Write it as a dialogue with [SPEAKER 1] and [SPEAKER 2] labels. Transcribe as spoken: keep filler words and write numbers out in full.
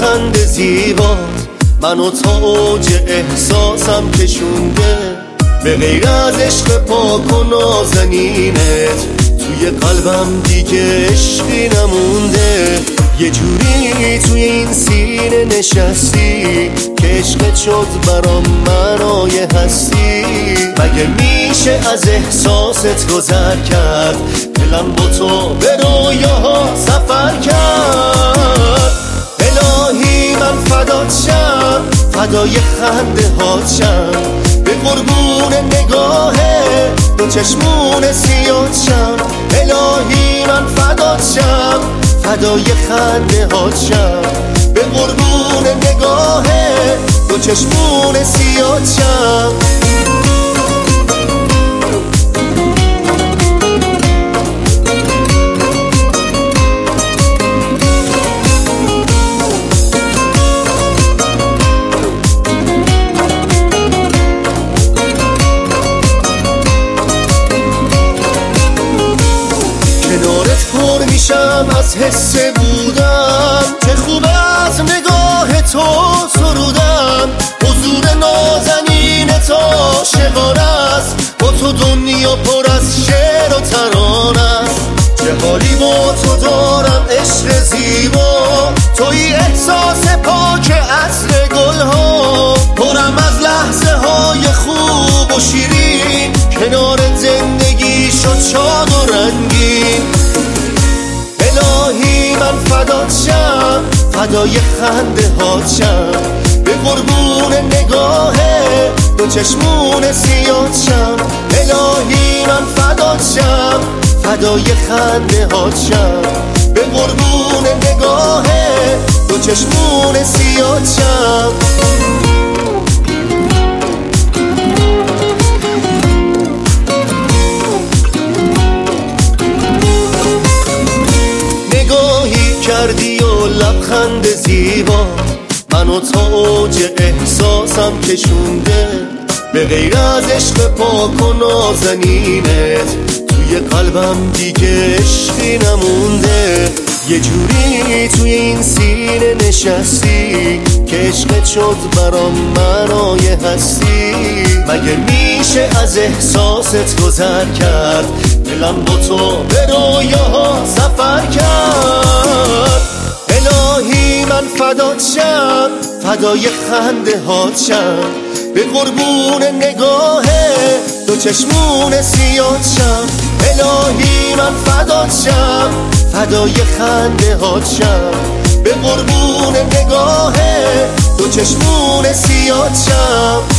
[SPEAKER 1] لبخند زیبات منو تا اوج احساسم کشونده. به غیر از عشق پاک و نازنینت توی قلبم دیگه عشقی نمونده. یه جوری توی این سینه نشستی که عشقت شد برام معنای هستی. مگه میشه از احساست گذر کرد؟ دلم با تو به رویاها سفر کرد. الهی من فدات شم، فدای خنده هات شم، به قربون نگاه دو چشمون سیات شم. الهی من فدات شم، فدای خنده هات شم، به قربون نگاه دو چشمون سیات شم. کنارت پر میشم از حس بودم، چه خوب از نگاه تو سرودم. حضور نازنین تو عاشقانه است، با تو دنیا پر از شعر و ترانه است. چه حالی با تو دارم عشق زیبا، توی احساس پاک عطر گلها. پرم از لحظه های خوب و شیرین، کنار زندگی شد شاد و رنگین. الهی من فدات شم، فدای خنده هات شم، به قربون نگاه دو چشمون سیات شم. الهی من فدات شم، فدای خنده هات شم، به قربون نگاه دو چشمون سیات شم. کردی و لبخند زیبا منو تا اوج احساسم کشونده. به غیر از عشق پاک و نازنینت توی قلبم دیگه عشقی نمونده. یه جوری توی این سینه نشستی که عشقت شد برام معنای هستی. مگه میشه از احساست گذر کرد؟ دلم با تو به رویاها سفر کرد. الهی من فدات شم، فدای خنده هات شم، به قربون نگاه دو چشمون سیات شم. الهی من فدات شم، فدای خنده هات شم، به قربون نگاه دو چشمون سیات شم.